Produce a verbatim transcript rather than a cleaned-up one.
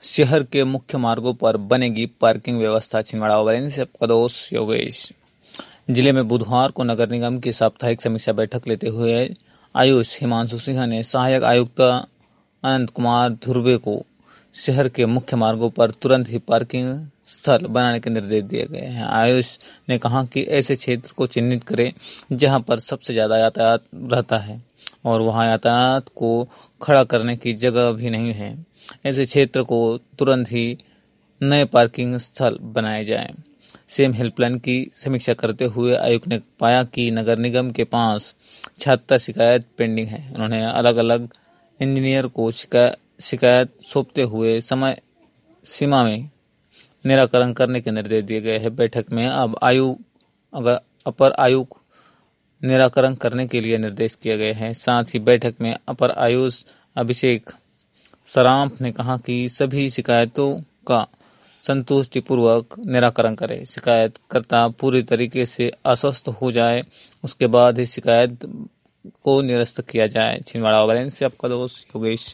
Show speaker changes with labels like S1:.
S1: शहर के मुख्य मार्गों पर बनेगी पार्किंग व्यवस्था। छिंदवाड़ा ओवरब्रिज से आपका दोस्त योगेश। जिले में बुधवार को नगर निगम की साप्ताहिक समीक्षा बैठक लेते हुए आयुष हिमांशु सिंह ने सहायक आयुक्त अनंत कुमार ध्रुवे को शहर के मुख्य मार्गों पर तुरंत ही पार्किंग स्थल बनाने के निर्देश दिए गए हैं। आयुष ने कहा कि ऐसे क्षेत्र को चिन्हित करें जहां पर सबसे ज्यादा यातायात रहता है और वहां यातायात को खड़ा करने की जगह भी नहीं है। ऐसे क्षेत्र को तुरंत ही नए पार्किंग स्थल बनाए जाएं। सेम हेल्पलाइन की समीक्षा करते हुए आयुक्त ने पाया कि नगर निगम के पास छिहत्तर शिकायत पेंडिंग है। उन्होंने अलग अलग इंजीनियर को शिकायत सौंपते हुए समय सीमा में निराकरण करने के निर्देश दिए गए हैं। बैठक में अब आयु अगर अपर आयुक्त निराकरण करने के लिए निर्देश किए गए हैं। साथ ही बैठक में अपर आयुक्त अभिषेक सराफ ने कहा कि सभी शिकायतों का संतुष्टिपूर्वक निराकरण करें। शिकायतकर्ता पूरी तरीके से आश्वस्त हो जाए उसके बाद ही शिकायत को निरस्त किया जाए। छिंदवाड़ा ओवरब्रिज से आपका दोस्त योगेश।